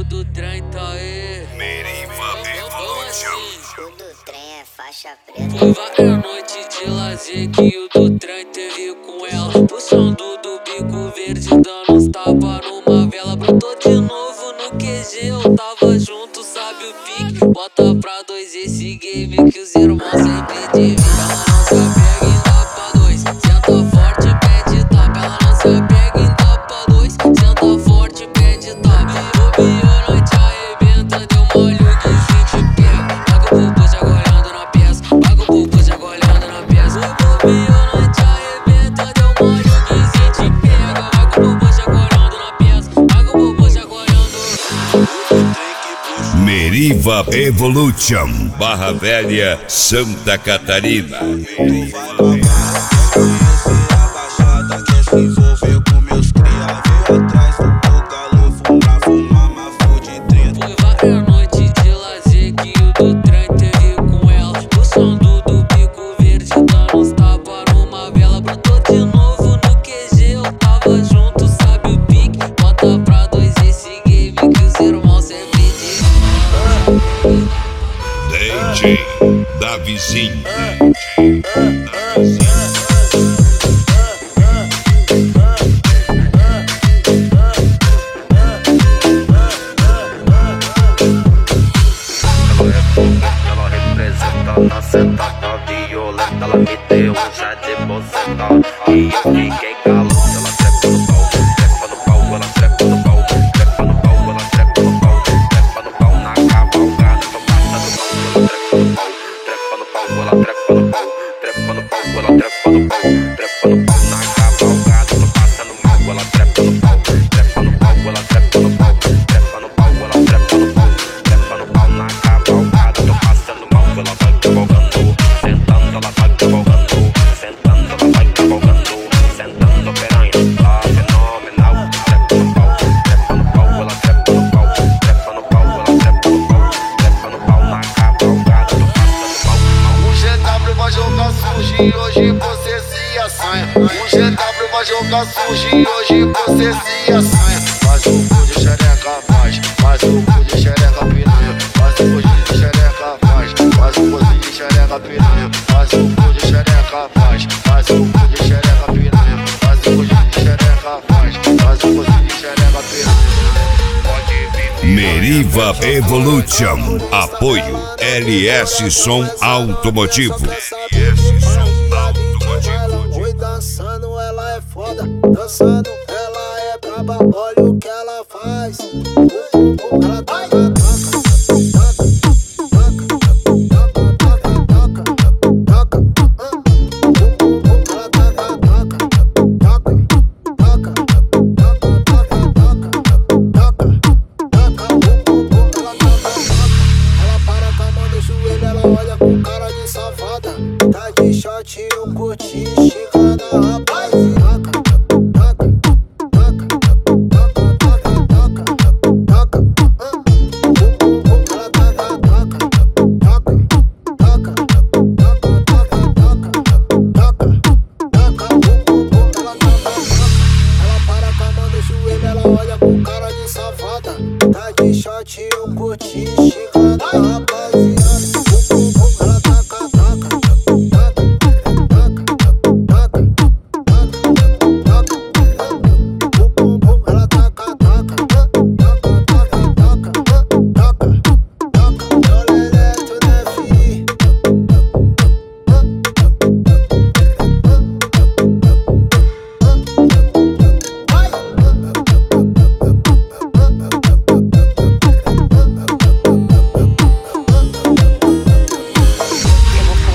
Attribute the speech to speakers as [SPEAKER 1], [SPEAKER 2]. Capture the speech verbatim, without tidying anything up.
[SPEAKER 1] do trem tá aí.
[SPEAKER 2] Meriva Evolution.
[SPEAKER 3] O do trem é faixa preta.
[SPEAKER 1] Foi várias noites de lazer que o do trem teve com ela. Puxando do bico verde, dando uns tapa numa vela. Brotou de novo no Q G, eu tava junto, sabe o pique. Bota pra dois esse game que os irmãos sempre dividem. Ela não se apega em dá pra dois, senta forte, pede tapa. Ela não se apega em dá pra dois, senta forte, pede tapa. Bobeou, não te arrebenta, deu mole o guizinho te pega. Paga o bubu já olhando na peça, paga o bubu já olhando na peça. Bobeou, não te arrebenta, deu mole o guizinho te pega. Paga o bubu já olhando na peça, paga o bubu já olhando.
[SPEAKER 2] Meriva Evolution, Barra Velha, Santa Catarina.
[SPEAKER 1] Foi várias noites de lazer que o do trem teve com ela. Puxando do bico verde, dando uns tapa numa vela. Brotou de novo no Q G, eu tava junto, sabe o pique. Bota pra dois esse game que os irmãos sempre dizem.
[SPEAKER 2] D J Davizinho. D J Davizinho.
[SPEAKER 4] Ela representa na sentada violenta. Ela me deu um chá de boceta e eu fiquei calado. Ela trepa no pau, trepa no pau, ela trepa no pau, trepa no pau, ela trepa no pau, trepa no pau na cavalgada. Tô passando mal, ela trepa no pau, trepa no pau, ela trepa no pau, trepa no pau, ela trepa no pau, trepa no pau na cavalgada. Tô passando mal, ela trepa no pau, trepa no pau, ela trepa no pau, trepa no pau, ela trepa no pau, trepa no pau na cavalgada. Tô passando mal, ela vai cavalgando, sentando, ela vai cavalgando, sentando, ela vai cavalgando, sentando, piranha, tá fenomenal. Trepa no pau, trepa no pau, ela trepa no pau, trepa no pau, ela trepa no pau, trepa no pau na cavalgada. Tô passando mal, mal.
[SPEAKER 5] O G W vai jogar sujo e hoje você se assanha. O G W vai jogar sujo e hoje você se assanha. Faz o cu de xereca, faz. Faz o cu de xereca, piranha. Faz o cu de xereca, faz. Faz o cu de xereca, piranha. Faz o cu de xereca, faz. Faz o cu de xereca, piranha. Faz o cu de xereca, faz. Faz o cu de xereca, piranha. Pode vir.
[SPEAKER 2] Meriva Evolution. Apoio L S Som Automotivo. L S Som Automotivo.
[SPEAKER 6] Oi, dançando, ela é foda. Dançando, ela é braba. Olha o que ela faz. Ela toca, olha com cara de safada. Tá de short, eu curti, chica da rapaz. Taca, taca, taca, taca, taca, taca, taca. Ela taca, taca, taca, taca, taca, taca, taca, taca. Ela para com a mão no joelho, ela olha com cara de safada. Tá de short, eu curti, chica.